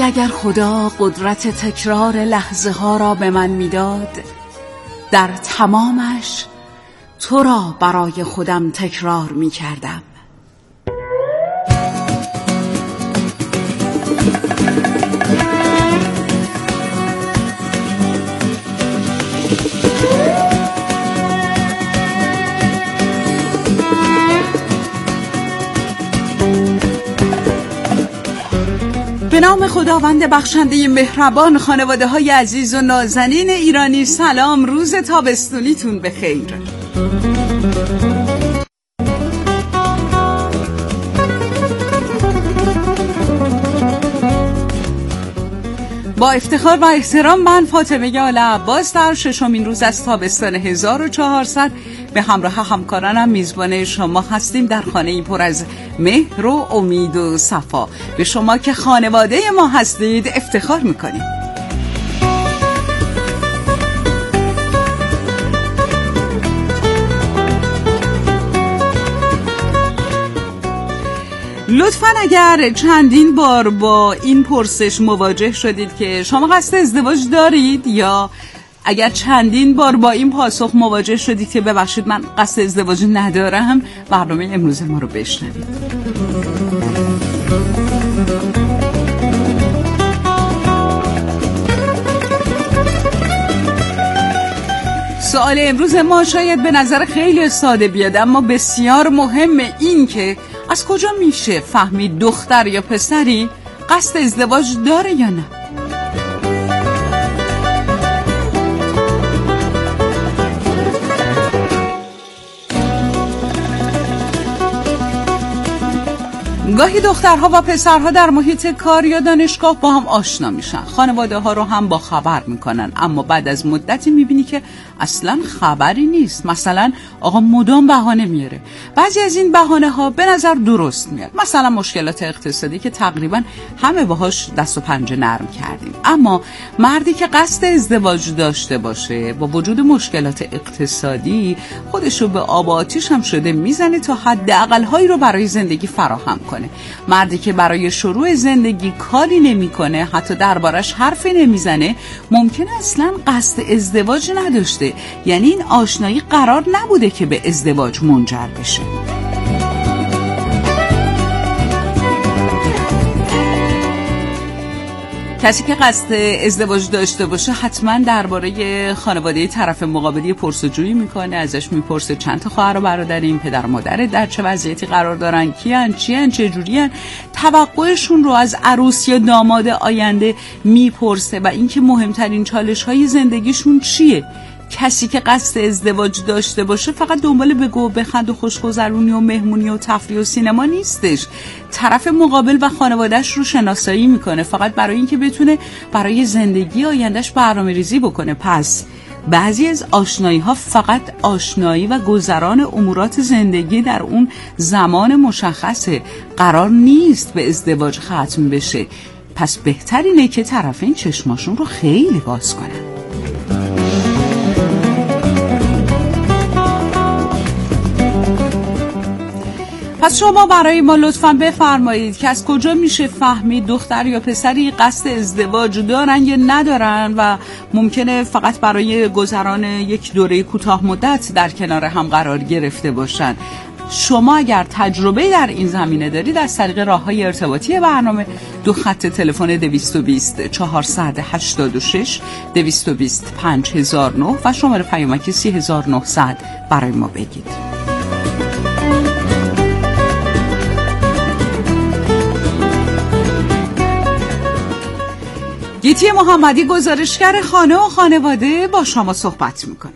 اگر خدا قدرت تکرار لحظه ها را به من میداد، در تمامش تو را برای خودم تکرار می کردم. به نام خداوند بخشنده مهربان، خانواده های عزیز و نازنین ایرانی، سلام، روز تابستونیتون بخیر. با افتخار و احترام من فاطمه آل‌عباس در ششمین روز از تابستان 1400 به همراه همکارانم میزبان شما هستیم در خانه‌ای پر از مهر و امید و صفا. به شما که خانواده ما هستید افتخار میکنیم. لطفاً اگر چندین بار با این پرسش مواجه شدید که شما قصد ازدواج دارید، یا اگر چندین بار با این پاسخ مواجه شدید که ببخشید من قصد ازدواج ندارم، برنامه امروز ما رو بشنوید. سوال امروز ما شاید به نظر خیلی ساده بیاد، اما بسیار مهمه. این که از کجا میشه فهمید دختر یا پسری قصد ازدواج داره یا نه؟ گاهی دخترها و پسرها در محیط کار یا دانشگاه با هم آشنا میشن، خانواده ها رو هم با خبر میکنن، اما بعد از مدتی میبینی که اصلا خبری نیست. مثلا آقا مدام بهانه میاره. بعضی از این بهانه ها به نظر درست میاد، مثلا مشکلات اقتصادی که تقریبا همه باهاش دست و پنجه نرم کردیم. اما مردی که قصد ازدواج داشته باشه با وجود مشکلات اقتصادی خودشو به آب و آتیش هم شده میزنه تا حداقل هایی رو برای زندگی فراهم کنه. مردی که برای شروع زندگی کاری نمیکنه، حتی دربارش حرفی نمیزنه، ممکنه اصلا قصد ازدواج نداشته، یعنی این آشنایی قرار نبوده که به ازدواج منجر بشه. کسی که قصد ازدواج داشته باشه حتما درباره خانواده طرف مقابلی پرسجویی میکنه، ازش میپرسه چند تا خواهر و برادرین، پدر و مادرت در چه وضعیتی قرار دارن، کیان، چیان، چه جورین، توقعشون رو از عروس یا داماد آینده میپرسه و اینکه مهمترین چالش‌های زندگیشون چیه. کسی که قصد ازدواج داشته باشه فقط دنبال بگو و بخند و خوشگذرونی و مهمونی و تفریح و سینما نیستش. طرف مقابل و خانواده‌اش رو شناسایی میکنه فقط برای اینکه بتونه برای زندگی آیندهش برنامه‌ریزی بکنه. پس بعضی از آشنایی ها فقط آشنایی و گذران امورات زندگی در اون زمان مشخصه، قرار نیست به ازدواج ختم بشه. پس بهتر اینه که طرفین چشماشون رو خیلی باز کنن. پس شما برای ما لطفاً بفرمایید که از کجا میشه فهمید دختر یا پسری قصد ازدواج دارن یا ندارن و ممکنه فقط برای گذران یک دوره کوتاه مدت در کنار هم قرار گرفته باشن. شما اگر تجربه در این زمینه دارید از طریق راه‌های ارتباطی برنامه، دو خط تلفن 220 486 220 5009 و شماره پیامکی 3900 برای ما بگید. گیتی محمدی گزارشگر خانه و خانواده با شما صحبت میکنه.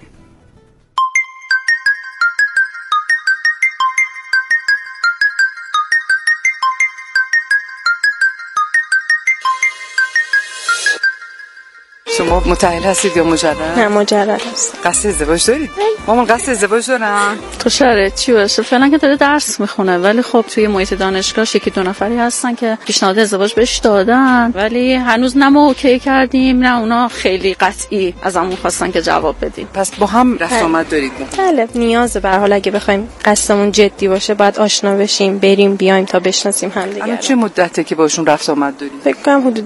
شما متأهل هستید یا مجرد؟ نه مجرد هست. قصد ازدواج دارید؟ مامان قصد ازدواج دارم. تو شرایط چی باشه؟ فعلا که داره درس میخونه، ولی خب توی محیط دانشگاه یکی دو نفری هستن که پیشنهاد ازدواج بهش دادن، ولی هنوز نه ما اوکی کردیم نه اونا خیلی قطعی ازمون خواستن که جواب بدیم. پس با هم رفت آمد دارید؟ بله نیازه، به هر حال اگه بخوایم قصدمون جدی باشه باید آشنا بشیم، بریم بیایم تا بشناسیم همدیگه. الان چه مدته که باشون رفت آمد دارید؟ فکر کنم حدود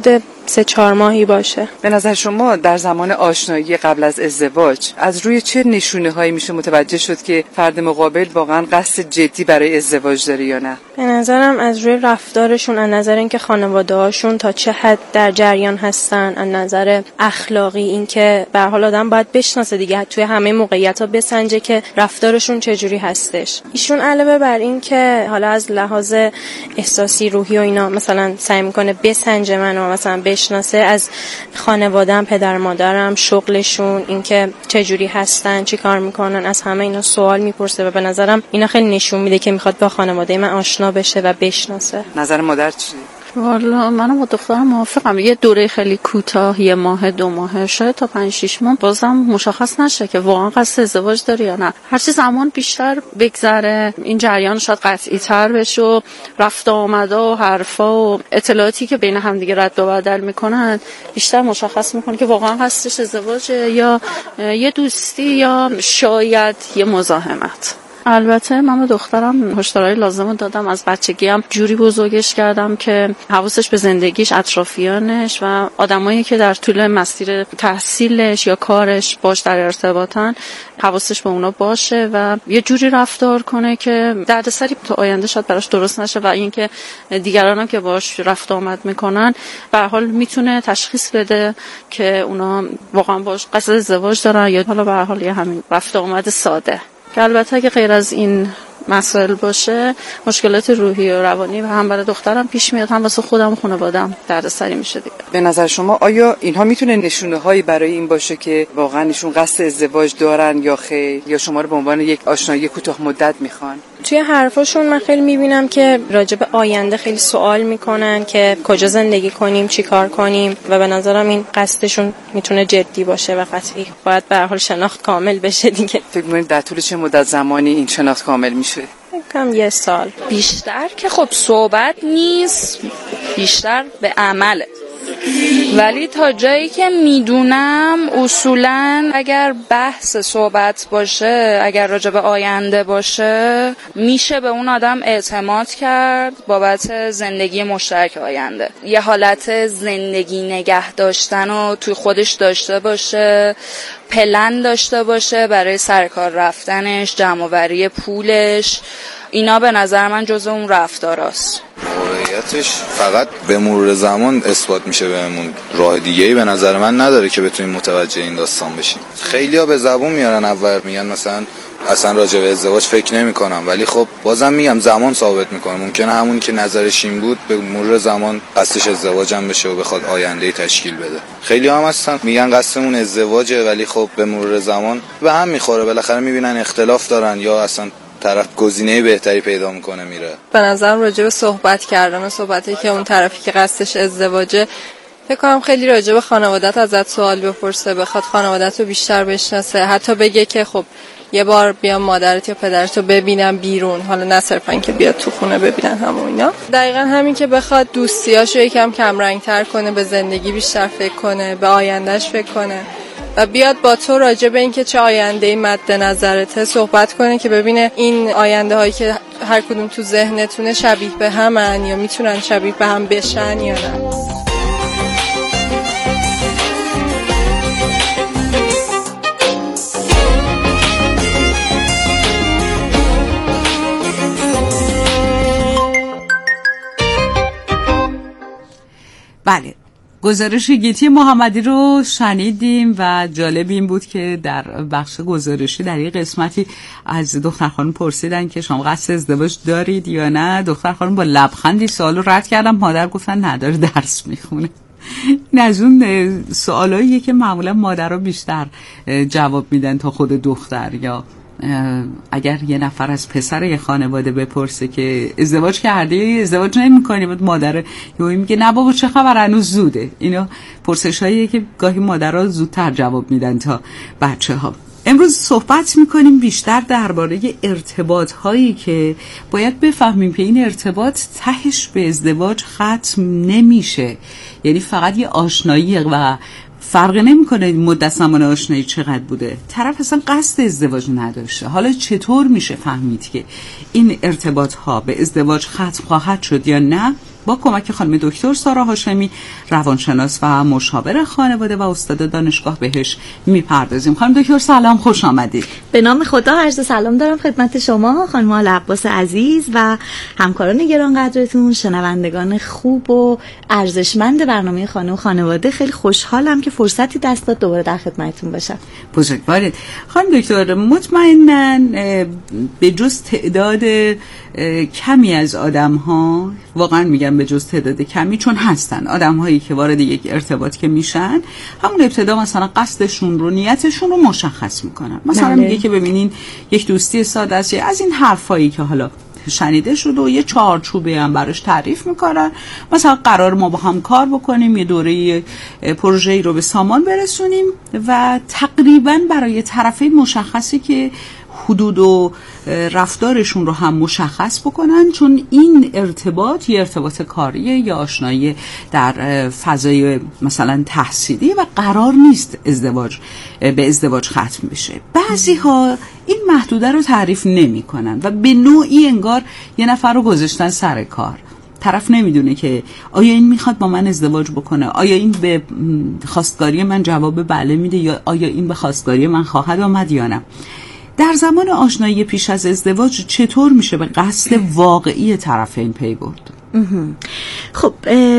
3-4 ماهی باشه. به نظر شما در زمان آشنایی قبل از ازدواج از روی چه نشونه‌هایی میشه متوجه شد که فرد مقابل واقعا قصد جدی برای ازدواج داره یا نه؟ به نظرم از روی رفتارشون، از نظر اینکه خانواده‌هاشون تا چه حد در جریان هستن، از نظر اخلاقی، اینکه به هر حال آدم باید بشناسه دیگه، توی همه موقعیت‌ها بسنجه که رفتارشون چجوری هستش. ایشون علاوه بر این که حالا از لحاظ احساسی، روحی و اینا مثلا سعی میکنه بسنجه منو، مثلا بشناسه از خانواده‌ام، پدر مادرم، شغلشون، اینکه چجوری هستن، چی کار میکنن، از همه اینا سوال میپرسه و به نظرم اینا خیلی نشون میده که میخواد با خانواده من آشنا بشه و بشناسه. نظر مادر چیه؟ والا منم با دخترم موافقم. یه دوره خیلی کوتاه، 1 ماه 2 ماه، شاید تا 5-6 ماه بازم مشخص نشه که واقعا قصد ازدواج داره یا نه. هرچی زمان بیشتر بگذره این جریان شاید قطعی تر بشه و رفت آمدا و حرفا و اطلاعاتی که بین هم دیگه رد و بدل میکنن بیشتر مشخص میکنه که واقعا قصدش ازدواجه یا یه دوستی یا شاید یه مزاحمت. البته من به دخترم هشدارهای لازم دادم. از بچگی هم جوری بزرگش کردم که حواسش به زندگیش، اطرافیانش و آدمایی که در طول مسیر تحصیلش یا کارش باش در ارتباطن حواسش به اونا باشه و یه جوری رفتار کنه که دردسری تا آینده شاید براش درست نشه و اینکه دیگران هم که باش رفت آمد میکنن به هر حال میتونه تشخیص بده که اونا واقعا باش قصد ازدواج دارن یا حالا به هر حال یه همین رفت آمد ساده. که البته اگه غیر از این مسائل باشه مشکلات روحی و روانی و هم برای دخترم پیش میاد، هم واسه خودم و خانواده‌ام دردسری میشه دیگه. به نظر شما آیا اینها میتونه نشونه‌هایی برای این باشه که واقعا ایشون قصد ازدواج دارن یا خیر، یا شما رو به عنوان یک آشنایی کوتاه مدت میخوان؟ توی حرفاشون من خیلی میبینم که راجع به آینده خیلی سوال میکنن که کجا زندگی کنیم، چی کار کنیم و به نظرم این قصدشون میتونه جدی باشه و قطعی باید به هر حال شناخت کامل بشه دیگه. فکر می‌کنید در طول چه مدت زمانی این شناخت کامل میشه؟ کم 1 سال بیشتر که خب صحبت نیست، بیشتر به عمله. ولی تا جایی که میدونم اصولاً اگر بحث صحبت باشه، اگر راجع به آینده باشه، میشه به اون آدم اعتماد کرد بابت زندگی مشترک آینده. یه حالت زندگی نگه داشتن رو توی خودش داشته باشه، پلن داشته باشه برای سرکار رفتنش، جمع‌آوری پولش. اینا به نظر من جزء اون رفتاراست. واقعیتش فقط به مرور زمان اثبات میشه بهمون. راه دیگه‌ای به نظر من نداره که بتونیم متوجه این داستان بشیم. خیلی‌ها به زبون میارن اول میگن مثلا اصلا راجع به ازدواج فکر نمی‌کنم، ولی خب بازم میگم زمان ثابت میکنه. ممکنه همون که نظرش این بود به مرور زمان قصدش ازدواجم بشه و بخواد آینده‌ای تشکیل بده. خیلی‌ها هم هستن میگن قصدمون ازدواجه، ولی خب به مرور زمان به هم میخوره، بالاخره میبینن اختلاف دارن یا اصلا طرف گزینه بهتری پیدا میکنه میره. به نظرم راجع به صحبت کردن و صحبتی که اون طرفی که قصدش ازدواجه، فکر کنم خیلی راجع به خانوادت ازت سوال بپرسه، بخواد خانوادت رو بیشتر بشناسه، حتی بگه که خب یه بار بیام مادرت یا پدرت رو ببینم بیرون، حالا نه صرفا که بیاد تو خونه ببینن همون اینا. دقیقاً همین که بخواد دوستیاشو یکم کم رنگ‌تر کنه، به زندگی بیشتر فکر کنه، به آیندهش فکر کنه و بیاد با تو راجع به این که چه آینده‌ای مد نظرته صحبت کنه که ببینه این آینده هایی که هر کدوم تو ذهنتونه شبیه به همن یا میتونن شبیه به هم بشن یا نه. بله، گزارش گیتی محمدی رو شنیدیم و جالب این بود که در بخش گزارشی در یک قسمتی از دختر خانم پرسیدن که شما قصد ازدواج دارید یا نه. دختر خانم با لبخندی سوالو رد کردن، مادر گفتن نداره، درس میخونه. این از اون سوالاییه که معمولا مادرها بیشتر جواب میدن تا خود دختر. یا اگر یه نفر از پسر یه خانواده بپرسه که ازدواج کردی، ازدواج نمی‌کنی، بعد مادر یهو میگه نه بابا چه خبر، هنوز زوده. اینا پرسشاییه که گاهی مادرها زودتر جواب میدن تا بچه‌ها. امروز صحبت میکنیم بیشتر درباره ارتباط هایی که باید بفهمیم که این ارتباط تهش به ازدواج ختم نمیشه. یعنی فقط یه آشنایی و فرق نمیکنه مدت زمان آشنایی چقدر بوده، طرف اصلا قصد ازدواج نداشته. حالا چطور میشه فهمید که این ارتباط ها به ازدواج ختم خواهد شد یا نه؟ با کمک خانم دکتر سارا هاشمی، روانشناس و مشاور خانواده و استاد دانشگاه بهش میپردازیم. خانم دکتر سلام، خوش آمدید. به نام خدا عرض سلام دارم خدمت شما خانم عباس عزیز و همکاران گرانقدرتون، شنوندگان خوب و ارزشمند برنامه خانه و خانواده. خیلی خوشحالم که فرصتی دست داد دوباره در خدمتتون باشم. بزرگوارید. خانم دکتر، مطمئناً به جز تعداد کمی از آدم‌ها، واقعاً میگم به جز تعداد کمی، چون هستن آدم‌هایی که وارد یک ارتباط که میشن همون ابتدا مثلا قصدشون رو، نیتشون رو مشخص میکنن. مثلا میگه که ببینین یک دوستی ساده است، از این حرفایی که حالا شنیده شده و یه چارچوبی هم براش تعریف میکنن. مثلا قرار ما با هم کار بکنیم، یه دوره پروژه‌ای رو به سامان برسونیم و تقریبا برای طرفین مشخصی که حدود و رفتارشون رو هم مشخص بکنن، چون این ارتباط یه ارتباط کاریه یا آشنایی در فضای مثلا تحصیلی و قرار نیست به ازدواج ختم بشه. بعضی ها این محدوده رو تعریف نمی کنن و به نوعی انگار یه نفر رو گذاشتن سر کار. طرف نمیدونه که آیا این میخواد با من ازدواج بکنه، آیا این به خواستگاری من جواب بله میده یا آیا این به خواستگاری من خواهد آمد یا نه. در زمان آشنایی پیش از ازدواج چطور میشه به قصد واقعی طرفین پی برد؟ خب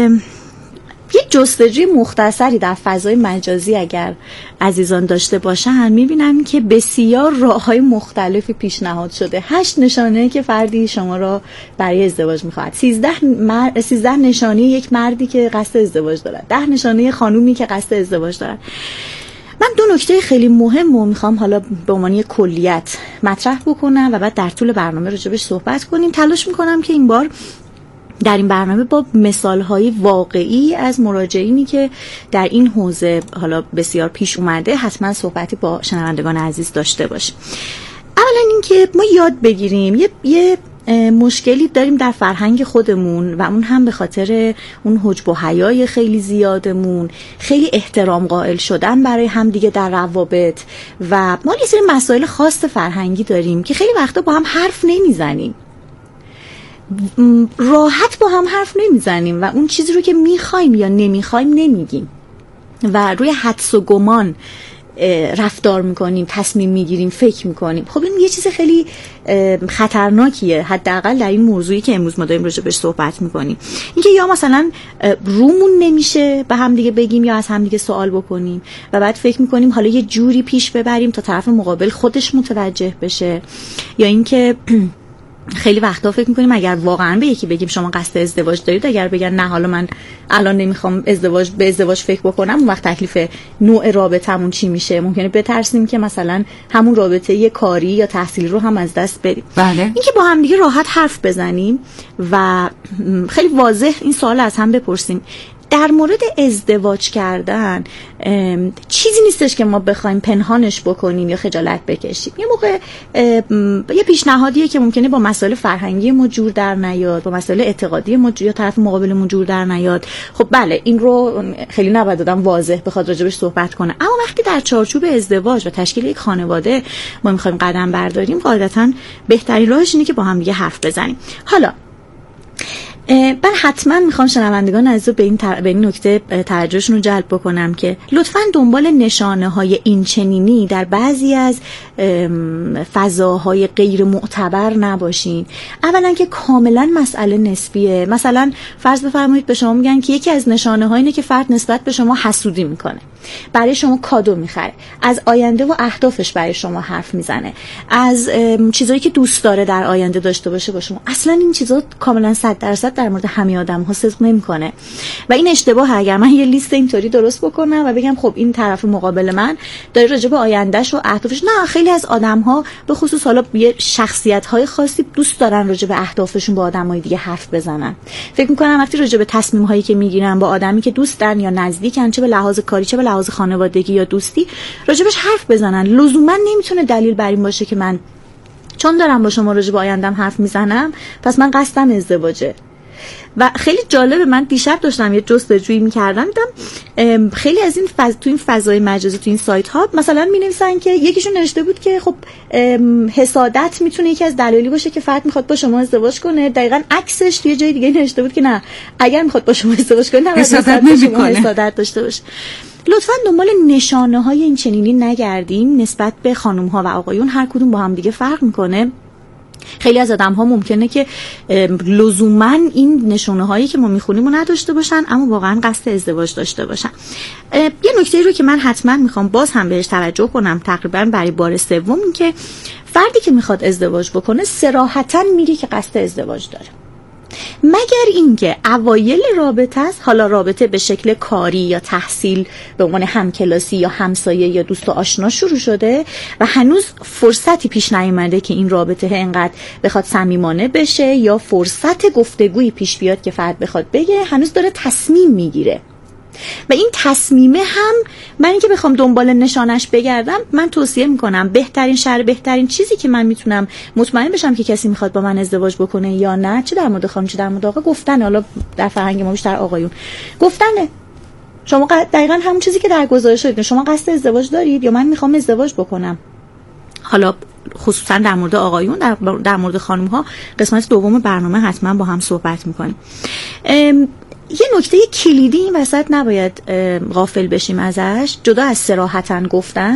یه جستجوی مختصری در فضای مجازی اگر عزیزان داشته باشن میبینن که بسیار راههای مختلفی پیشنهاد شده. 8 نشانه که فردی شما را برای ازدواج میخواد، 13 نشانه یک مردی که قصد ازدواج دارد، 10 نشانه خانومی که قصد ازدواج دارد. من 2 نکته خیلی مهم رو میخوام حالا به عنوان یک کلیت مطرح بکنم و بعد در طول برنامه راجبش صحبت کنیم. تلاش میکنم که این بار در این برنامه با مثالهای واقعی از مراجعینی که در این حوزه حالا بسیار پیش اومده حتما صحبتی با شنوندگان عزیز داشته باشیم. اولا اینکه ما یاد بگیریم یه مشکلی داریم در فرهنگ خودمون و اون هم به خاطر اون حجب و حیای خیلی زیادمون، خیلی احترام قائل شدن برای همدیگه در روابط و ما یه سری مسائل خاص فرهنگی داریم که خیلی وقتا با هم حرف نمیزنیم، راحت با هم حرف نمیزنیم و اون چیزی رو که میخوایم یا نمیخوایم نمیگیم و روی حدس و گمان رفتار میکنیم، تصمیم میگیریم، فکر میکنیم. خب این یه چیز خیلی خطرناکیه، حداقل در این موضوعی که امروز ما داریم راجع بهش صحبت میکنیم. اینکه یا مثلا رومون نمیشه به هم دیگه بگیم یا از هم دیگه سوال بکنیم و بعد فکر میکنیم حالا یه جوری پیش ببریم تا طرف مقابل خودش متوجه بشه، یا اینکه خیلی وقتا فکر میکنیم اگر واقعا به یکی بگیم شما قصد ازدواج دارید، اگر بگن نه حالا من الان نمیخوام به ازدواج فکر بکنم، اون وقت تکلیف نوع رابطمون چی میشه؟ ممکنه بترسیم که مثلا همون رابطه یه کاری یا تحصیلی رو هم از دست بدیم. بله. اینکه با هم دیگه راحت حرف بزنیم و خیلی واضح این سوال از هم بپرسیم. در مورد ازدواج کردن چیزی نیستش که ما بخوایم پنهانش بکنیم یا خجالت بکشیم. یه موقع یه پیشنهادیه که ممکنه با مسائل فرهنگی ما جور در نیاد، با مسائل اعتقادی ما یا طرف مقابلمون جور در نیاد. خب بله، این رو خیلی نباید آدم واضح بخواد راجبش صحبت کنه، اما وقتی در چارچوب ازدواج و تشکیل یک خانواده ما می‌خوایم قدم برداریم، قاعدتاً بهترین راهش اینه که با هم دیگه حرف بزنیم. حالا من حتما میخوام شنوندگان عزیز به این نکته توجهشون رو جلب بکنم که لطفاً دنبال نشانه های این چنینی در بعضی از فضاهای غیر معتبر نباشین. اولا که کاملا مسئله نسبیه. مثلا فرض بفرمایید به شما میگن که یکی از نشانه ها اینه که فرد نسبت به شما حسودی میکنه، برای شما کادو میخره، از آینده و اهدافش برای شما حرف میزنه، از چیزایی که دوست داره در آینده داشته باشه با شما. اصلا این چیزا کاملا 100% در مورد همه آدم‌ها صدق نمیکنه و این اشتباهه. اگر من یه لیست اینطوری درست بکنم و بگم خب این طرف مقابل من داره راجع به آیندهش و اهدافش، نه، خیلی از آدم‌ها به خصوص حالا یه شخصیت‌های خاصی دوست دارن راجع به اهدافشون با آدم‌های دیگه حرف بزنن. فکر می‌کنم وقتی راجع به تصمیم‌هایی که میگیرن با آدمی که دوست دارن یا نزدیکن، چه به لحاظ کاری چه به لحاظ خانوادگی یا دوستی، راجبش حرف بزنن. لزوما نمیتونه دلیل بر این باشه که من چون دارم با شما راجع به آیندم حرف میزنم پس من قصدم ازدواجه. و خیلی جالبه. من دیشب داشتم یه جستجویی می‌کردم، دیدم خیلی از این تو این فضای مجازی، تو این سایت ها مثلا می‌نویسن که یکیشون نوشته بود که خب حسادت میتونه یکی از دلایلی باشه که فرد میخواد با شما ازدواج کنه. دقیقاً عکسش توی جای دیگه نوشته بود که نه، اگر میخواد با شما ازدواج کنه حسادت داشته باشه. لطفاً دنبال نشانه‌های این چنینی نگردیم. نسبت به خانم‌ها و آقایون هر کدوم با هم دیگه فرق میکنه. خیلی از آدم‌ها ممکنه که لزوماً این نشانه‌هایی که ما می‌خونیم رو نداشته باشن، اما واقعاً قصد ازدواج داشته باشن. یه نکته رو که من حتماً می‌خوام باز هم بهش توجه کنم، تقریباً برای بار سوم، این که فردی که می‌خواد ازدواج بکنه صراحتاً میگه که قصد ازدواج داره، مگر اینکه اوایل رابطه است، حالا رابطه به شکل کاری یا تحصیل به عنوان همکلاسی یا همسایه یا دوست و آشنا شروع شده و هنوز فرصتی پیش نیامده که این رابطه اینقدر بخواد صمیمانه بشه یا فرصت گفتگویی پیش بیاد که فرد بخواد بگه، هنوز داره تصمیم میگیره. و این تصمیمه هم من اینکه بخوام دنبال نشانش بگردم، من توصیه میکنم بهترین چیزی که من میتونم مطمئن بشم که کسی میخواد با من ازدواج بکنه یا نه، چه در مورد خانم چه در مورد آقا، گفتن. حالا در فرهنگ ما بیشتر آقایون گفتنه. شما دقیقاً همون چیزی که در گزارش دارید، شما قصد ازدواج دارید یا من میخوام ازدواج بکنم. حالا خصوصا در مورد آقایون، در مورد خانم ها قسمت دوم برنامه حتما با هم صحبت میکنیم. یه نکته کلیدی این وسط نباید غافل بشیم ازش، جدا از صراحتاً گفتن.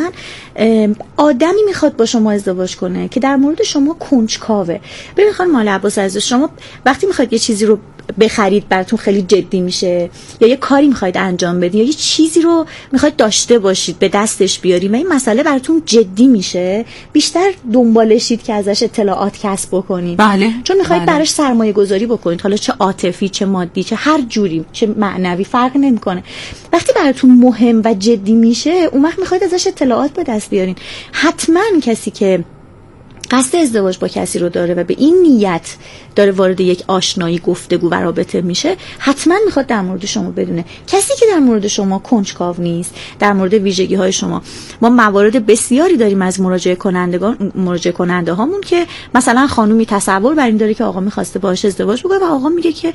آدمی میخواد با شما ازدواج کنه که در مورد شما کنجکاوه. ببین خانم مال عباس عزیز، شما وقتی میخواید یه چیزی رو بخرید براتون خیلی جدی میشه، یا یه کاری میخواید انجام بدید یا یه چیزی رو میخواید داشته باشید به دستش بیارید و این مسئله براتون جدی میشه، بیشتر دنبالشید که ازش اطلاعات کسب بکنید. بله. چون میخواید براش سرمایه گذاری بکنید، حالا چه عاطفی چه مادی چه هر جوری چه معنوی فرق نمیکنه. وقتی براتون مهم و جدی میشه، اون وقت میخواید ازش اطلاعات به دست بیارین. حتما کسی که قصد ازدواج با کسی رو داره و به این نیت داره وارد یک آشنایی، گفتگو و رابطه میشه، حتما میخواد در مورد شما بدونه. کسی که در مورد شما کنجکاو نیست، در مورد ویژگی های شما، ما موارد بسیاری داریم از مراجعه کننده هامون که مثلا خانومی تصور بر این داره که آقا میخواسته باهاش ازدواج بکنه و آقا میگه که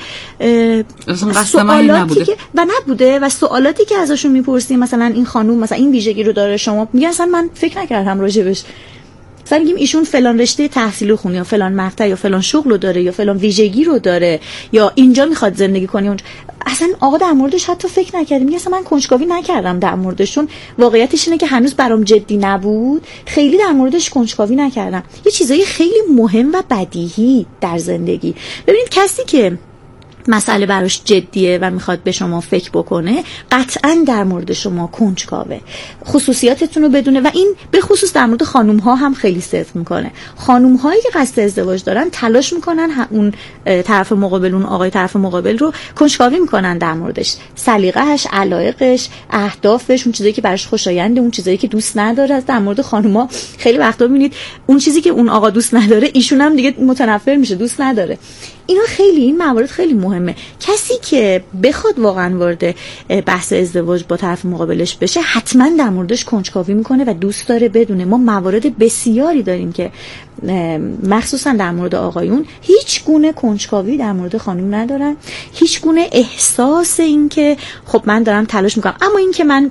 سوالاتی که نبوده و سوالاتی که ازشون میپرسیم، مثلا این خانوم مثلا این ویژگی رو داره، شما میگن اصلا من فکر نکردم راجبش. مثلا میگیم ایشون فلان رشته تحصیل رو خونه یا فلان مقطع یا فلان شغل رو داره یا فلان ویژگی رو داره یا اینجا میخواد زندگی کنه اونجا. اصلا آقا در موردش حتی فکر نکردم. میگه اصلا من کنجکاوی نکردم در موردشون. واقعیتش اینه که هنوز برام جدی نبود، خیلی در موردش کنجکاوی نکردم. یه چیزایی خیلی مهم و بدیهی در زندگی. ببینید کسی که مسئله براش جدیه و میخواد به شما فکر بکنه، قطعاً در مورد شما کنجکاوه، خصوصیاتتون رو بدونه و این به خصوص در مورد خانوم ها هم خیلی صدق میکنه. خانوم هایی که قصد ازدواج دارن تلاش میکنن اون طرف مقابل، اون آقای طرف مقابل رو کنجکاوی میکنن در موردش، سلیقه‌اش، علایقش، اهدافش، اون چیزایی که براش خوشاینده، اون چیزایی که دوست نداره. در مورد خانوما خیلی وقتا میبینید اون چیزی که اون آقا دوست نداره ایشون هم دیگه متنفر میشه، دوست نداره. اینا خیلی، این موارد خیلی مهمه. کسی که بخواد واقعا وارد بحث ازدواج با طرف مقابلش بشه، حتما در موردش کنجکاوی میکنه و دوست داره بدونه. ما موارد بسیاری داریم که مخصوصا در مورد آقایون هیچ گونه کنجکاوی در مورد خانم ندارن، هیچ گونه احساس این که خب من دارم تلاش میکنم، اما این که من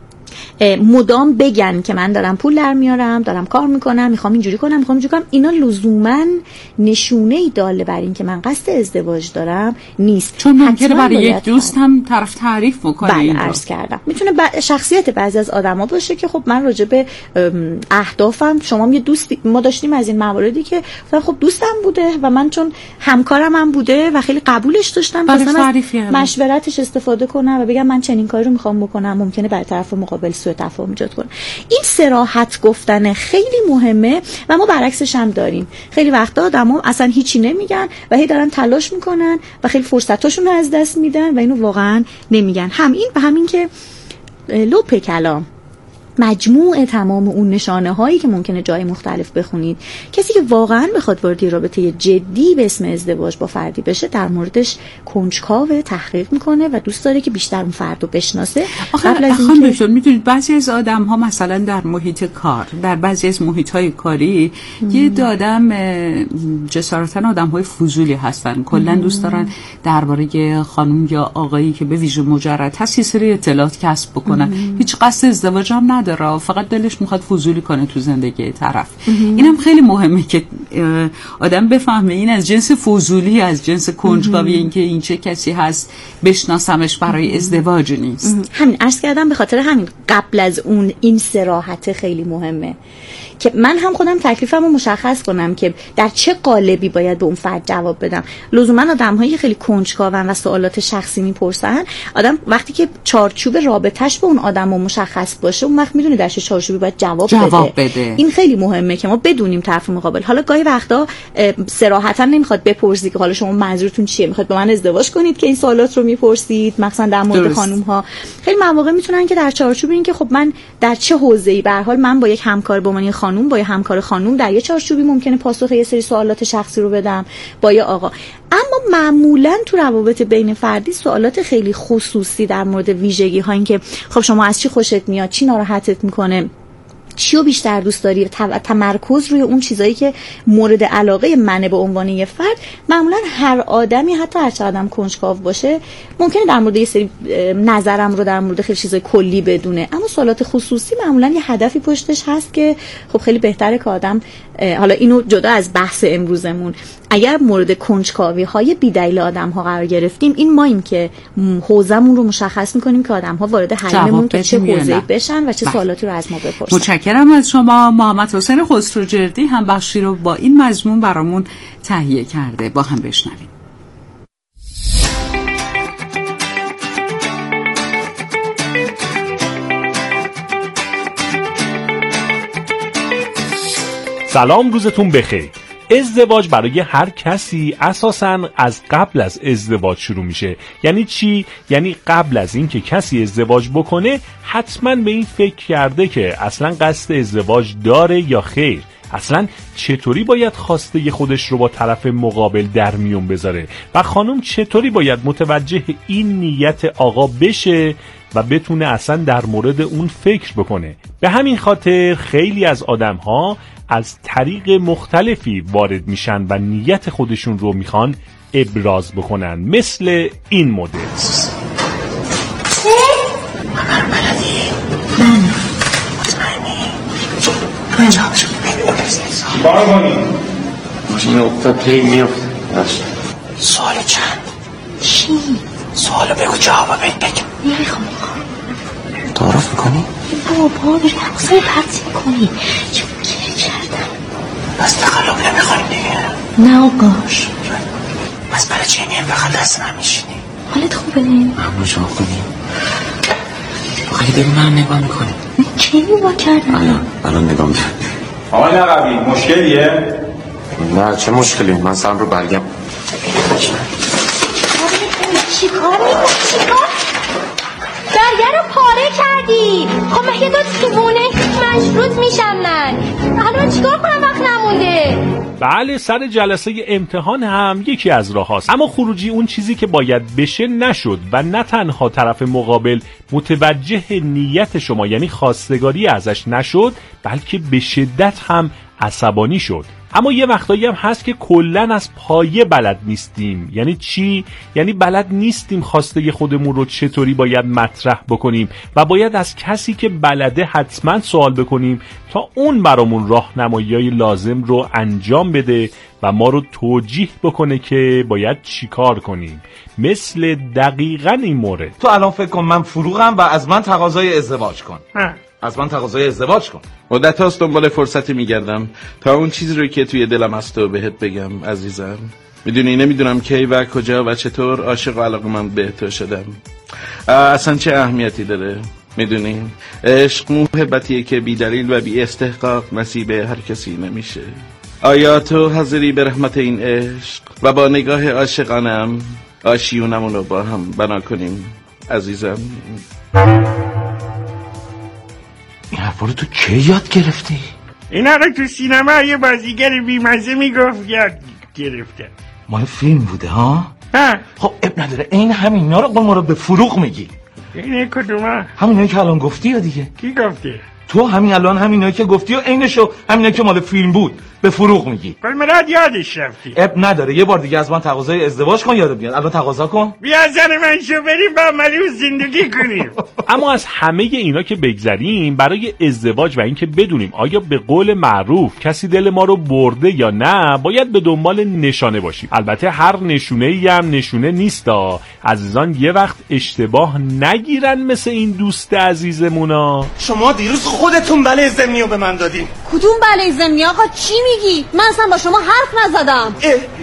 مدام بگن که من دارم پول در میارم، دارم کار میکنم، میخوام اینجوری کنم، اینا لزوما نشونه‌ای داله بر این که من قصد ازدواج دارم نیست. چون ممکنه برای یک دوست هم طرف تعریف بکنه. بله، عرض کردم میتونه شخصیت بعضی از آدما باشه که خب من راجع به اهدافم، شما یه دوستی، ما داشتیم از این مواردی که خب دوستم بوده و من چون همکارم هم بوده و خیلی قبولش داشتم، مثلا از مشورتش استفاده کنم و بگم من چنین کاری رو میخوام بکنم، ممکنه برای طرف مقابل سوء تفاهم ایجاد کنه. این صراحت گفتن خیلی مهمه و ما برعکسش هم داریم. خیلی وقتا آدما اصلا هیچی نمیگن و هی دارن تلاش میکنن و خیلی فرصتاشون رو از دست میدن و اینو واقعا نمیگن. هم این و همین که لپ کلام مجموع تمام اون نشانه هایی که ممکنه جای مختلف بخونید، کسی که واقعا بخواد وارد رابطه جدی به اسم ازدواج با فردی بشه در موردش کنجکاو، تحقیق میکنه و دوست داره که بیشتر اون فردو بشناسه. قبل از اینکه میدونید بعضی از آدم ها مثلا در محیط کار، در بعضی از محیط های کاری یه آدم جسارتا آدم های فضولی هستن، کلا دوست دارن درباره خانم یا آقایی که به ویژه مجرد هست یه سری اطلاعات کسب بکنن، هیچ قصد ازدواج هم نداره، فقط دلش میخواد فضولی کنه تو زندگی طرف. اینم خیلی مهمه که آدم بفهمه این از جنس فضولی، از جنس کنجکاوی، اینکه این چه کسی هست بشناسمش برای ازدواج نیست. همین عرض کردم، به خاطر همین قبل از اون این صراحت خیلی مهمه که من هم خودم تکلیفمو مشخص کنم که در چه قالبی باید به اون فرد جواب بدم. لزوما آدم‌هایی خیلی کنجکاون و سوالات شخصی میپرسن، آدم وقتی که چارچوب رابطش به اون آدمو مشخص باشه اون وقت میدونه در چه چارچوبی باید جواب بده. این خیلی مهمه که ما بدونیم طرف مقابل. حالا گاهی وقتا صراحتا نمیخواد بپرسی که حالا شما منظورتون چیه، میخواد با من ازدواج کنید که این سوالات رو میپرسید، مثلا در مورد خانم‌ها. خیلی مواقع میتونن که در چارچوب این که خب من در چه حوزه‌ای، به هر حال من با یک همکار با من خانم با همکار خانم در یه چارچوبی ممکنه پاسخ یه سری سوالات شخصی رو بدم با یه آقا. اما معمولا تو روابط بین فردی سوالات خیلی خصوصی در مورد ویژگی ها، این که خب شما از چی خوشت میاد، چی ناراحتت میکنه، چی رو بیشتر دوست داری، تمرکز روی اون چیزایی که مورد علاقه منه به عنوان یه فرد. معمولا هر آدمی حتی هر چه آدم کنجکاو باشه ممکنه در مورد یه سری نظرم رو در مورد خیلی چیزای کلی بدونه، اما سوالات خصوصی معمولا یه هدفی پشتش هست که خب خیلی بهتره که آدم، حالا اینو جدا از بحث امروزمون، اگر مورد کنجکاوی های بی‌دلیل آدم ها قرار گرفتیم، این ماییم که حوزمون رو مشخص میکنیم که آدم ها وارد حرممون که چه حوزه‌ای بشن و چه سوالاتی رو از ما بپرسن. متشکرم از شما. محمد حسین خسروجردی هم بخشی رو با این مضمون برامون تهیه کرده، با هم بشنویم. سلام، روزتون بخیر. ازدواج برای هر کسی اساساً از قبل از ازدواج شروع میشه. یعنی چی؟ یعنی قبل از این که کسی ازدواج بکنه حتما به این فکر کرده که اصلا قصد ازدواج داره یا خیر، اصلا چطوری باید خواسته خودش رو با طرف مقابل در میون بذاره و خانم چطوری باید متوجه این نیت آقا بشه و بتونه اصلا در مورد اون فکر بکنه. به همین خاطر خیلی از آدم‌ها از طریق مختلفی وارد میشن و نیت خودشون رو میخوان ابراز بکنن، مثل این مدل. بار کنی ماشین افتاد پی میفت. سوال چند؟ چی؟ سوالو بگو جوابو بهت بگم. نمیخوام. تعارف میکنی؟ بابا بری حقصه پرسی میکنی چون گیره کردم. بس تقلب نمیخواییم دیگه؟ نه آقاش. بس برای چی نیم بخواد دست من میشینی؟ حالت خوبه نیم؟ همون جا کنیم. خیلی داری من نگاه میکنی؟ کی نگاه کردم؟ الان نگاه میکنم. آقای نقبی مشکلیه؟ نه چه مشکلی؟ من سرم رو برگم. چی کار میکنی؟ برگر رو پاره کردی. خب من یه دو سیبونه مشروط میشم من. الان چیکار کنم وقت نمونده؟ بله، سر جلسه امتحان هم یکی از راه هاست، اما خروجی اون چیزی که باید بشه نشد و نه تنها طرف مقابل متوجه نیت شما یعنی خواستگاری ازش نشد، بلکه به شدت هم عصبانی شد. اما یه وقتایی هم هست که کلن از پایه بلد نیستیم. یعنی چی؟ یعنی بلد نیستیم خواسته خودمون رو چطوری باید مطرح بکنیم و باید از کسی که بلده حتما سوال بکنیم تا اون برامون راهنمایی‌های لازم رو انجام بده و ما رو توجیه بکنه که باید چی کار کنیم. مثل دقیقاً این مورد. تو الان فکر کن من فروغم و از من تقاضای ازدواج کن. از من تقاضای ازدواج کن. مدت هاست دنبال فرصتی میگردم تا اون چیزی رو که توی دلم هست و بهت بگم عزیزم. میدونی نمیدونم کی و کجا و چطور عاشق و علاقه‌مند به تو شدم. اصلا چه اهمیتی داره؟ میدونی عشق محبتیه که بی دلیل و بی استحقاق نصیب هر کسی نمیشه. آیا تو حاضری به رحمت این عشق و با نگاه عاشقانم آشیونمون رو با هم بنا کنیم عزیزم؟ این اخبار تو کی یاد گرفتی؟ اینا رو تو سینما یه بازیگر بیمزه میگفت یاد گرفته. مال فیلم بوده ها؟ ها خب اب نداره، این همینا رو ما رو به فروغ میگی. اینه کدومه؟ همینایی که الان گفتی یا دیگه؟ کی گفته؟ تو همین الان همینایی که گفتی و عینشو همینایی که مال فیلم بود به فروغ میگی. گل مراد یادش رفتی. اب نداره، یه بار دیگه از من تقاضای ازدواج کن یادت بیاد. الان تقاضا کن. بیا زن من شو بریم با ملیون زندگی کنیم. اما از همه اینا که بگذریم، برای ازدواج و اینکه بدونیم آیا به قول معروف کسی دل ما رو برده یا نه، باید به دنبال نشانه باشیم. البته هر نشونه‌ای هم نشونه نیستا. عزیزان یه وقت اشتباه نگیرن مثل این دوست عزیزمونا. شما دیروز خودتون بله ضمنی رو به من دادین. کدوم بله ضمنی آقا؟ چی میگی؟ من اصلا با شما حرف نزدم.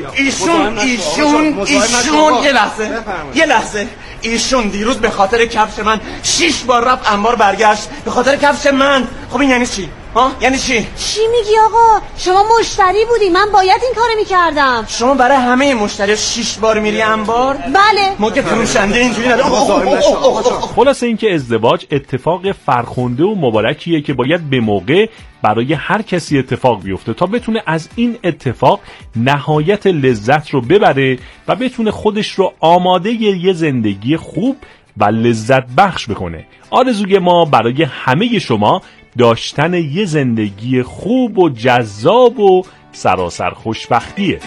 ایشون یه لحظه ایشون دیروز به خاطر کفش من 6 بار رفت انبار برگشت به خاطر کفش من. خب این یعنی چی؟ ها؟ یعنی چی میگی آقا؟ شما مشتری بودی، من باید این کارو میکردم. شما برای همه مشتری 6 بار میری انبار؟ بله. ما که فروشنده اینجوری نداره. خلاصه اینکه ازدواج اتفاق فرخنده و مبارکیه که باید به موقع برای هر کسی اتفاق بیفته تا بتونه از این اتفاق نهایت لذت رو ببره و بتونه خودش رو آماده یه زندگی خوب و لذت بخش بکنه. آرزوی ما برای همه شما داشتن یه زندگی خوب و جذاب و سراسر خوشبختیه.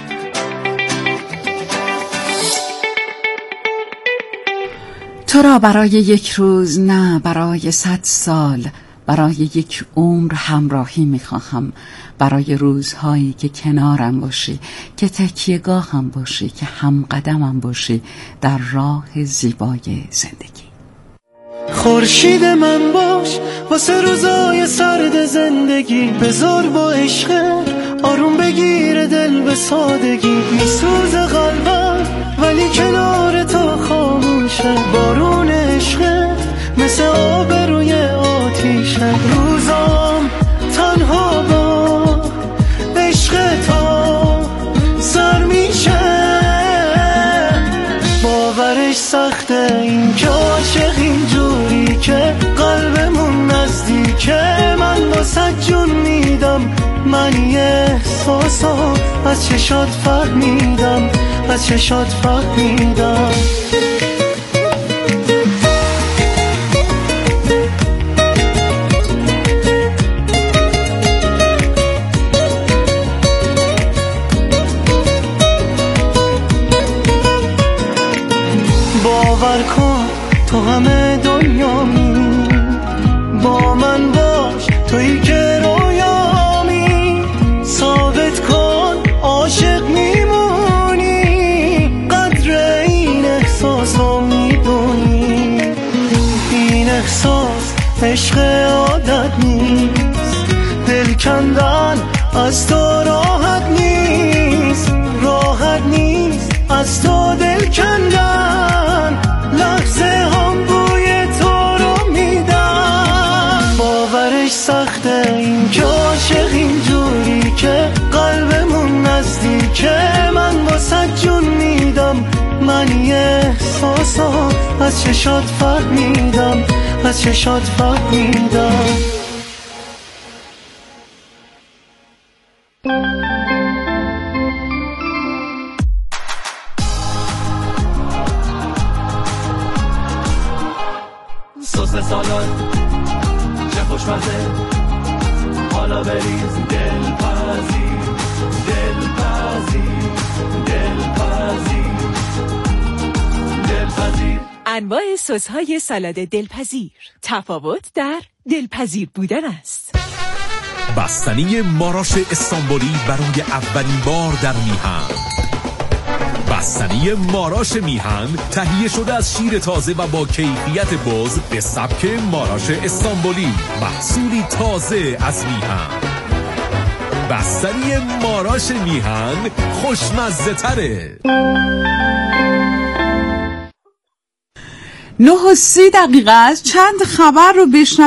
تو را برای یک روز نه، برای 100 سال، برای یک عمر همراهی میخواهم. برای روزهایی که کنارم باشی، که تکیه‌گاهم باشی، که همقدمم باشی در راه زیبای زندگی. خورشید من باش واسه روزای سرد زندگی، بذار با عشق آروم بگیره دل به سادگی. میسوزه قلبم ولی کنار تو خاموشه، بارون عشق مثل آب روی آتیشه. روزام تنها با عشق تو سر میشه، باورش سخته این که عاشق اینجوری که قلبمون نزدیکه. من واسه جون میدم، من یه احساسا از چشات فهمیدم، از چشات فهمیدم. باور کن تو همه دنیامی، با من باش تویی که رویامی. ثابت کن عاشق میمونی، قدر این احساس رو میدونی. این احساس عشق عادت نیست، دل کندن از تو راحت نیست، راحت نیست از تو دل کندن. لحظه هم بوی تو رو میدن، باورش سخته این که عاشق اینجوری که قلبمون نزدیکه. من واسه جون میدم، من یه احساسا از چشات فهمیدم، از چشات فهمیدم. سس سالاد چه خوشمزه، حالا بریز دلپذیر، دلپذیر، دلپذیر، دلپذیر. انواع سس‌های سالاد دلپذیر، تفاوت در دلپذیر بودن است. بستنی ماراش استانبولی برای اولین بار در میهن. بستنی ماراش میهن تهیه شده از شیر تازه و با کیفیت باز به سبک ماراش استانبولی، محصولی تازه از میهن. بستنی ماراش میهن خوشمزه تره. 9:30 است. چند خبر رو بشنویم.